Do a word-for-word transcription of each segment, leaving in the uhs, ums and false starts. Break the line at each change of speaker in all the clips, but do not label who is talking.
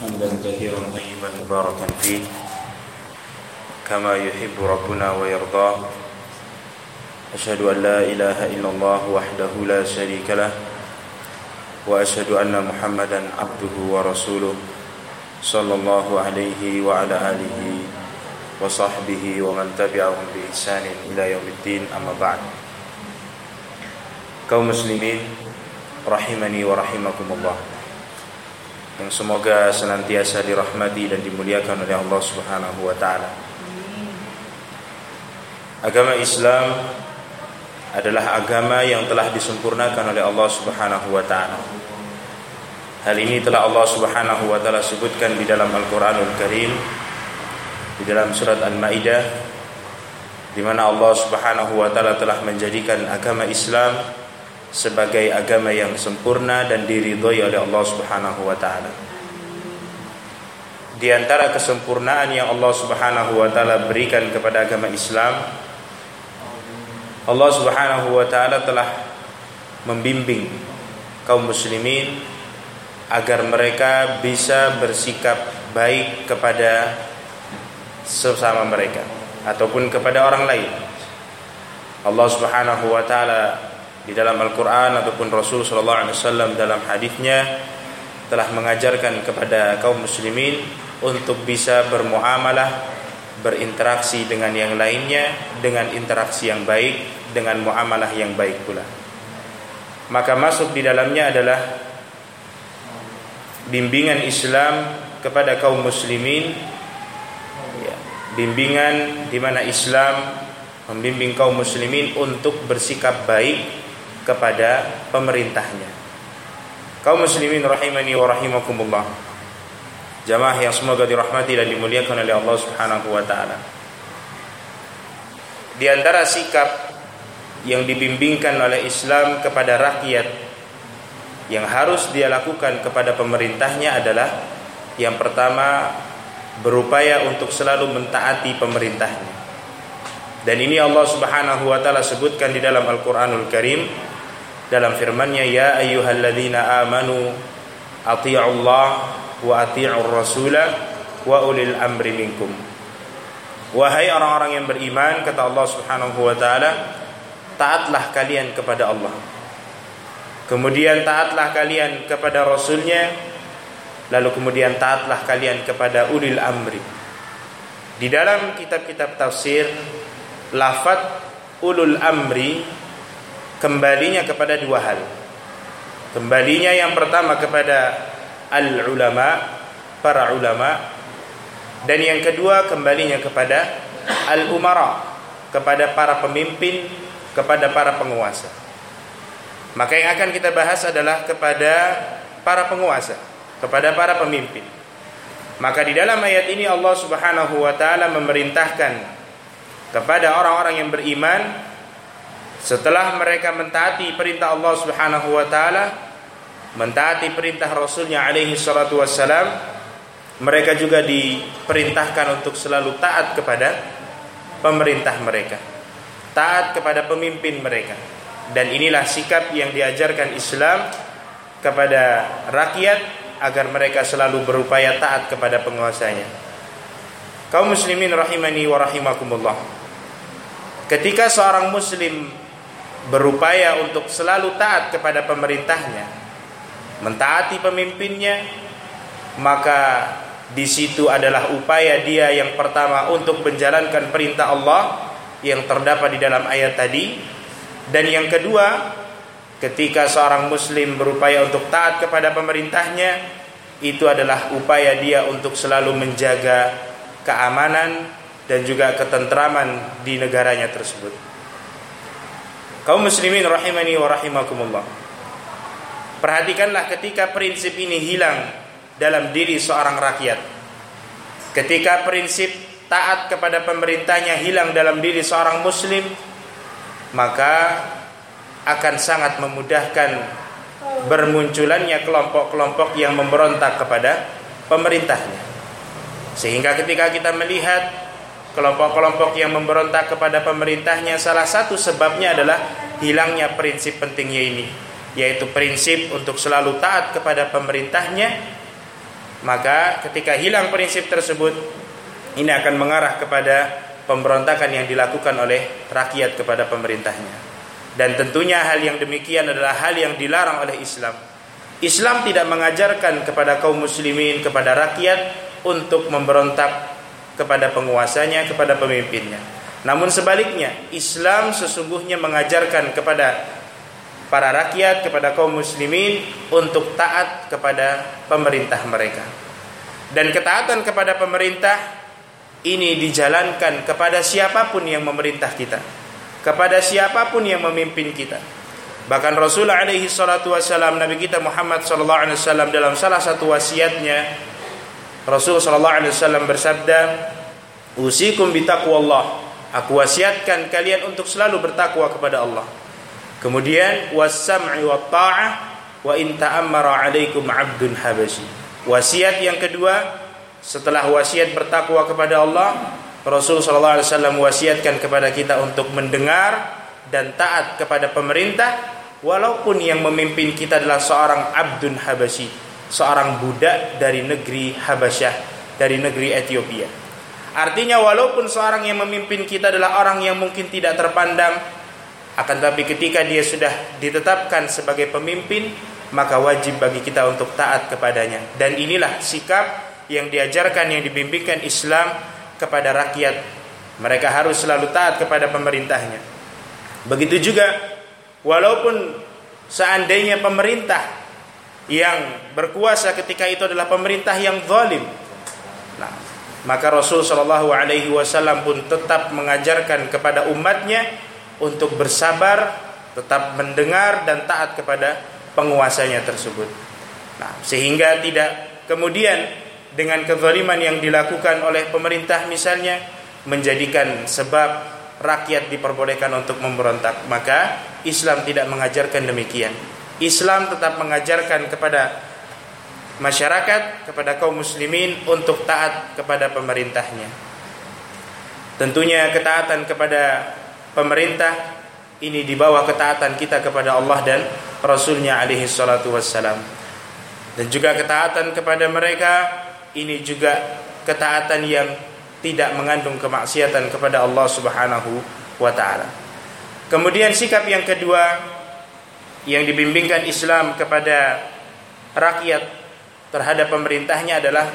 حمدا كثيرا طيبا مباركا فيه كما يحب ربنا ويرضاه. أشهد أن لا إله إلا الله وحده لا شريك له وأشهد أن محمدا عبده ورسوله صلى الله عليه وعلى آله وصحبه ومن تبعهم بإحسان إلى يوم الدين. أما بعد. Kaum muslimin rahimani wa rahimakumullah, yang semoga senantiasa dirahmati dan dimuliakan oleh Allah Subhanahu wa taala. Agama Islam adalah agama yang telah disempurnakan oleh Allah Subhanahu wa taala. Hal ini telah Allah Subhanahu wa taala sebutkan di dalam Al-Qur'anul Karim, di dalam surat Al-Maidah, di mana Allah Subhanahu wa taala telah menjadikan agama Islam sebagai agama yang sempurna dan diridhoi oleh Allah Subhanahu wa taala. Di antara kesempurnaan yang Allah Subhanahu wa taala berikan kepada agama Islam, Allah Subhanahu wa taala telah membimbing kaum muslimin agar mereka bisa bersikap baik kepada sesama mereka ataupun kepada orang lain. Allah Subhanahu wa taala di dalam Al-Quran ataupun Rasul sallallahu alaihi wasallam dalam hadisnya telah mengajarkan kepada kaum muslimin untuk bisa bermuamalah, berinteraksi dengan yang lainnya dengan interaksi yang baik, dengan muamalah yang baik pula. Maka masuk di dalamnya adalah bimbingan Islam kepada kaum muslimin, ya, bimbingan di mana Islam membimbing kaum muslimin untuk bersikap baik kepada pemerintahnya. Kaum muslimin rahimani wa rahimakumullah, jamaah yang semoga dirahmati dan dimuliakan oleh Allah Subhanahu wa taala. Di antara sikap yang dibimbingkan oleh Islam kepada rakyat yang harus dia lakukan kepada pemerintahnya adalah yang pertama, berupaya untuk selalu mentaati pemerintahnya. Dan ini Allah Subhanahu wa taala sebutkan di dalam Al-Qur'anul Karim dalam firman-Nya, ya ayyuhalladzina amanu athi'ullah wa athi'ur rasula wa ulil amri minkum. Wahai orang-orang yang beriman, kata Allah Subhanahu wa taala, taatlah kalian kepada Allah, kemudian taatlah kalian kepada Rasulnya, lalu kemudian taatlah kalian kepada ulil amri. Di dalam kitab-kitab tafsir, lafaz ulul amri kembalinya kepada dua hal. Kembalinya yang pertama kepada al-ulama, para ulama, dan yang kedua kembalinya kepada al-umara, kepada para pemimpin, kepada para penguasa. Maka yang akan kita bahas adalah kepada para penguasa, kepada para pemimpin. Maka di dalam ayat ini Allah Subhanahu wa taala memerintahkan kepada orang-orang yang beriman, setelah mereka mentaati perintah Allah Subhanahu wa taala, mentaati perintah Rasulnya alaihi salatu wassalam, mereka juga diperintahkan untuk selalu taat kepada pemerintah mereka, taat kepada pemimpin mereka. Dan inilah sikap yang diajarkan Islam kepada rakyat agar mereka selalu berupaya taat kepada penguasanya. Kaum muslimin rahimani wa rahimakumullah, ketika seorang muslim berupaya untuk selalu taat kepada pemerintahnya, mentaati pemimpinnya, maka di situ adalah upaya dia yang pertama untuk menjalankan perintah Allah yang terdapat di dalam ayat tadi. Dan yang kedua, ketika seorang muslim berupaya untuk taat kepada pemerintahnya, itu adalah upaya dia untuk selalu menjaga keamanan dan juga ketentraman di negaranya tersebut. Kaum muslimin rahimani wa rahimakumullah, perhatikanlah ketika prinsip ini hilang dalam diri seorang rakyat, ketika prinsip taat kepada pemerintahnya hilang dalam diri seorang muslim, maka akan sangat memudahkan bermunculannya kelompok-kelompok yang memberontak kepada pemerintahnya. Sehingga ketika kita melihat kelompok-kelompok yang memberontak kepada pemerintahnya, salah satu sebabnya adalah hilangnya prinsip pentingnya ini, yaitu prinsip untuk selalu taat kepada pemerintahnya Maka ketika hilang prinsip tersebut, ini akan mengarah kepada pemberontakan yang dilakukan oleh rakyat kepada pemerintahnya. Dan tentunya hal yang demikian adalah hal yang dilarang oleh Islam. Islam tidak mengajarkan kepada kaum muslimin, kepada rakyat untuk memberontak kepada penguasanya, kepada pemimpinnya. Namun sebaliknya, Islam sesungguhnya mengajarkan kepada para rakyat, kepada kaum muslimin untuk taat kepada pemerintah mereka. Dan ketaatan kepada pemerintah ini dijalankan kepada siapapun yang memerintah kita, kepada siapapun yang memimpin kita. Bahkan Rasulullah alaihi salatu wassalam, Nabi kita Muhammad sallallahu alaihi wasallam, dalam salah satu wasiatnya, Rasul sallallahu alaihi wasallam bersabda, "Usikum bitaqwallah." Aku wasiatkan kalian untuk selalu bertakwa kepada Allah. Kemudian was-sam'i wat-ta'ah wa in ta'ammara 'alaikum 'abdun habasyi. Wasiat yang kedua, setelah wasiat bertakwa kepada Allah, Rasul sallallahu alaihi wasallam wasiatkan kepada kita untuk mendengar dan taat kepada pemerintah, walaupun yang memimpin kita adalah seorang abdun habasyi, seorang budak dari negeri Habasyah, dari negeri Ethiopia. Artinya walaupun seorang yang memimpin kita adalah orang yang mungkin tidak terpandang, akan tetapi ketika dia sudah ditetapkan sebagai pemimpin, maka wajib bagi kita untuk taat kepadanya. Dan inilah sikap yang diajarkan, yang dibimbingkan Islam kepada rakyat. Mereka harus selalu taat kepada pemerintahnya. Begitu juga walaupun seandainya pemerintah yang berkuasa ketika itu adalah pemerintah yang zalim, nah, maka Rasul sallallahu alaihi wasallam pun tetap mengajarkan kepada umatnya untuk bersabar, tetap mendengar dan taat kepada penguasanya tersebut. Nah, sehingga tidak kemudian dengan kezaliman yang dilakukan oleh pemerintah misalnya menjadikan sebab rakyat diperbolehkan untuk memberontak. Maka Islam tidak mengajarkan demikian. Islam tetap mengajarkan kepada masyarakat, kepada kaum muslimin untuk taat kepada pemerintahnya. Tentunya ketaatan kepada pemerintah ini di bawah ketaatan kita kepada Allah dan Rasulnya alaihi salatu wassalam. Dan juga ketaatan kepada mereka ini juga ketaatan yang tidak mengandung kemaksiatan kepada Allah subhanahu wa ta'ala. Kemudian sikap yang kedua yang dibimbingkan Islam kepada rakyat terhadap pemerintahnya adalah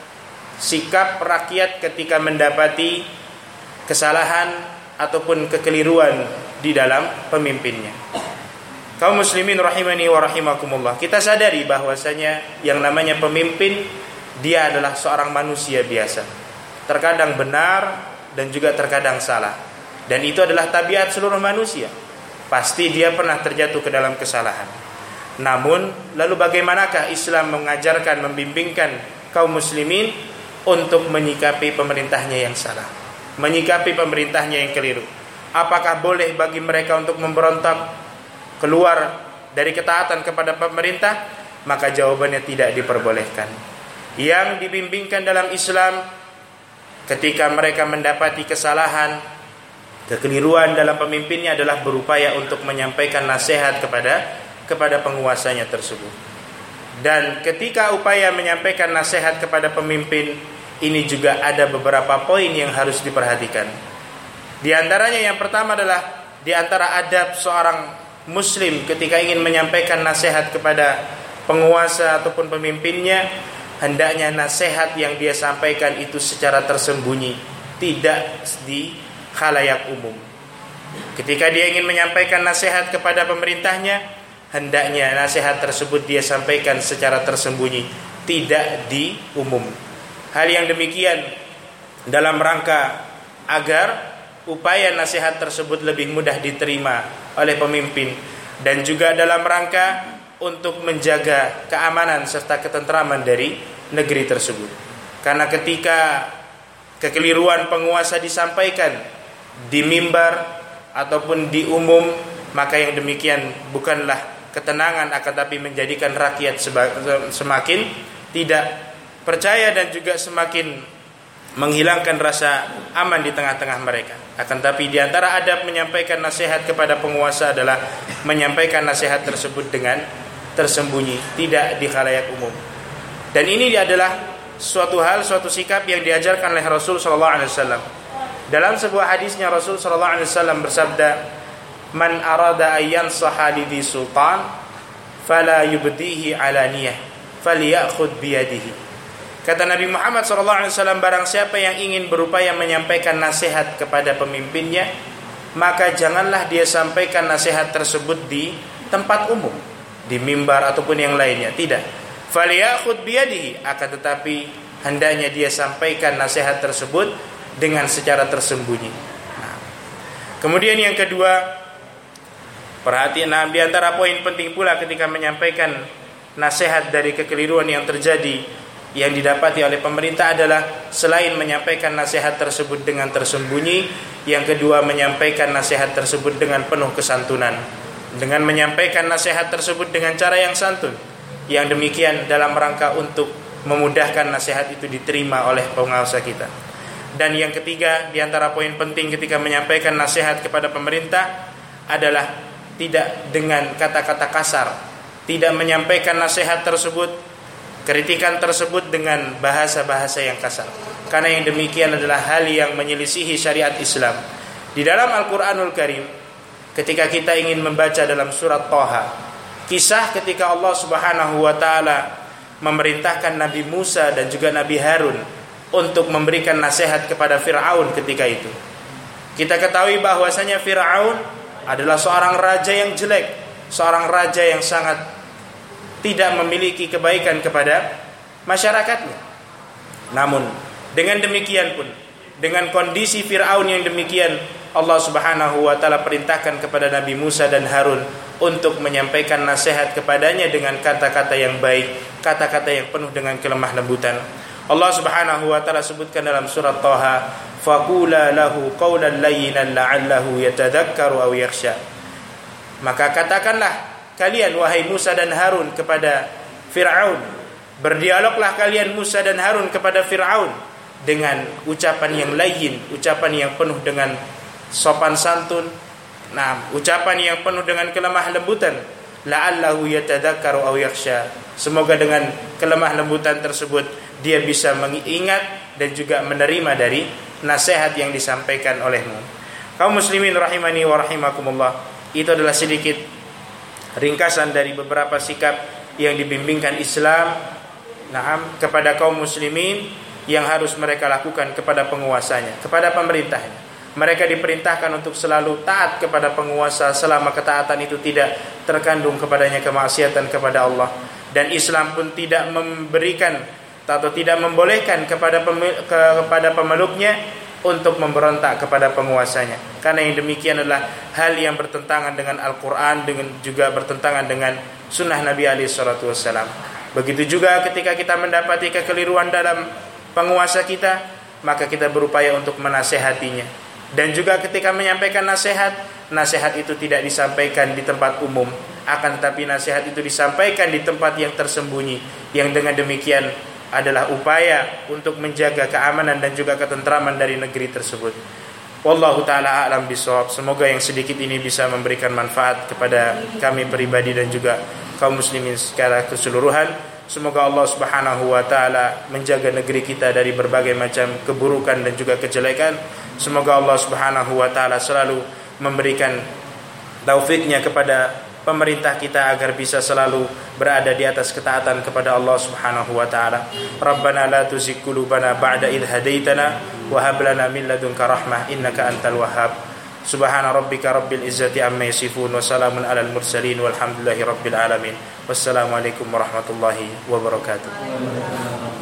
sikap rakyat ketika mendapati kesalahan ataupun kekeliruan di dalam pemimpinnya. Kaum muslimin rahimani wa rahimakumullah, kita sadari bahwasanya yang namanya pemimpin, dia adalah seorang manusia biasa. Terkadang benar dan juga terkadang salah. Dan itu adalah tabiat seluruh manusia. Pasti dia pernah terjatuh ke dalam kesalahan. Namun, lalu bagaimanakah Islam mengajarkan, membimbingkan kaum muslimin untuk menyikapi pemerintahnya yang salah, menyikapi pemerintahnya yang keliru? Apakah boleh bagi mereka untuk memberontak, keluar dari ketaatan kepada pemerintah? Maka jawabannya tidak diperbolehkan. Yang dibimbingkan dalam Islam, ketika mereka mendapati kesalahan, kekeliruan dalam pemimpinnya, adalah berupaya untuk menyampaikan nasihat kepada kepada penguasanya tersebut. Dan ketika upaya menyampaikan nasihat kepada pemimpin, ini juga ada beberapa poin yang harus diperhatikan. Di antaranya yang pertama adalah di antara adab seorang muslim ketika ingin menyampaikan nasihat kepada penguasa ataupun pemimpinnya, hendaknya nasihat yang dia sampaikan itu secara tersembunyi, tidak di khalayak umum. Ketika dia ingin menyampaikan nasihat kepada pemerintahnya, hendaknya nasihat tersebut dia sampaikan secara tersembunyi, tidak di umum. Hal yang demikian dalam rangka agar upaya nasihat tersebut lebih mudah diterima oleh pemimpin, dan juga dalam rangka untuk menjaga keamanan serta ketentraman dari negeri tersebut. Karena ketika kekeliruan penguasa disampaikan di mimbar ataupun di umum, maka yang demikian bukanlah ketenangan, akan tapi menjadikan rakyat semakin tidak percaya dan juga semakin menghilangkan rasa aman di tengah-tengah mereka. Akan tapi di antara adab menyampaikan nasihat kepada penguasa adalah menyampaikan nasihat tersebut dengan tersembunyi, tidak di khalayak umum. Dan ini adalah suatu hal, suatu sikap yang diajarkan oleh Rasul sallallahu alaihi wasallam. Dalam sebuah hadisnya Rasul sallallahu alaihi wasallam bersabda, "Man arada ayyan sahali sultan fala yubdihi alaniyah, falyakhudh biyadihi." Kata Nabi Muhammad sallallahu alaihi wasallam, barang siapa yang ingin berupaya menyampaikan nasihat kepada pemimpinnya, maka janganlah dia sampaikan nasihat tersebut di tempat umum, di mimbar ataupun yang lainnya. Tidak. Falyakhudh biyadihi, akan tetapi hendaknya dia sampaikan nasihat tersebut dengan secara tersembunyi. Nah, kemudian yang kedua, perhatian, nah, di antara poin penting pula ketika menyampaikan nasihat dari kekeliruan yang terjadi yang didapati oleh pemerintah adalah selain menyampaikan nasihat tersebut dengan tersembunyi, yang kedua menyampaikan nasihat tersebut dengan penuh kesantunan, dengan menyampaikan nasihat tersebut dengan cara yang santun. Yang demikian dalam rangka untuk memudahkan nasihat itu diterima oleh penguasa kita. Dan yang ketiga, di antara poin penting ketika menyampaikan nasihat kepada pemerintah adalah tidak dengan kata-kata kasar, tidak menyampaikan nasihat tersebut, kritikan tersebut dengan bahasa-bahasa yang kasar. Karena yang demikian adalah hal yang menyelisihi syariat Islam. Di dalam Al-Qur'anul Karim, ketika kita ingin membaca dalam surat Thaha, kisah ketika Allah Subhanahu wa taala memerintahkan Nabi Musa dan juga Nabi Harun untuk memberikan nasihat kepada Fir'aun ketika itu. Kita ketahui bahwasanya Fir'aun adalah seorang raja yang jelek, seorang raja yang sangat tidak memiliki kebaikan kepada masyarakatnya. Namun dengan demikian pun, dengan kondisi Fir'aun yang demikian, Allah Subhanahu wa taala perintahkan kepada Nabi Musa dan Harun untuk menyampaikan nasihat kepadanya dengan kata-kata yang baik, kata-kata yang penuh dengan kelemah lembutan. Allah Subhanahu wa taala sebutkan dalam surat Thaha, faqula lahu qawlan layyinan la'allahu yatadhakkaru aw yakhsha. Maka katakanlah kalian wahai Musa dan Harun kepada Fir'aun, berdialoglah kalian Musa dan Harun kepada Fir'aun dengan ucapan yang layyin, ucapan yang penuh dengan sopan santun, nah, ucapan yang penuh dengan kelemah lembutan, la'allahu yatadhakkaru aw yakhsha. Semoga dengan kelemah lembutan tersebut dia bisa mengingat dan juga menerima dari nasihat yang disampaikan olehmu. Kaum muslimin rahimani wa rahimakumullah, itu adalah sedikit ringkasan dari beberapa sikap yang dibimbingkan Islam na'am kepada kaum muslimin yang harus mereka lakukan kepada penguasanya, kepada pemerintahnya. Mereka diperintahkan untuk selalu taat kepada penguasa selama ketaatan itu tidak terkandung kepadanya kemaksiatan kepada Allah. Dan Islam pun tidak memberikan atau tidak membolehkan kepada pemil, ke, kepada pemeluknya untuk memberontak kepada penguasanya. Karena yang demikian adalah hal yang bertentangan dengan Al-Quran, dengan juga bertentangan dengan sunnah Nabi alaihi salatu wassalam. Begitu juga ketika kita mendapati kekeliruan dalam penguasa kita, maka kita berupaya untuk menasehatinya. Dan juga ketika menyampaikan nasihat, nasihat itu tidak disampaikan di tempat umum, akan tetapi nasihat itu disampaikan di tempat yang tersembunyi, yang dengan demikian adalah upaya untuk menjaga keamanan dan juga ketentraman dari negeri tersebut. Wallahu ta'ala a'lam bishawab. Semoga yang sedikit ini bisa memberikan manfaat kepada kami pribadi dan juga kaum muslimin secara keseluruhan. Semoga Allah Subhanahu wa taala menjaga negeri kita dari berbagai macam keburukan dan juga kejelekan. Semoga Allah Subhanahu wa taala selalu memberikan taufiknya kepada pemerintah kita agar bisa selalu berada di atas ketaatan kepada Allah Subhanahu wa taala. Rabbana la tuzigh qulubana ba'da idh hadaitana wa hab lana min ladunka rahmah innaka antal wahhab. Subhana rabbika rabbil izzati amma yasifun wa salamun alal mursalin walhamdulillahi rabbil alamin. Wassalamualaikum warahmatullahi wabarakatuh.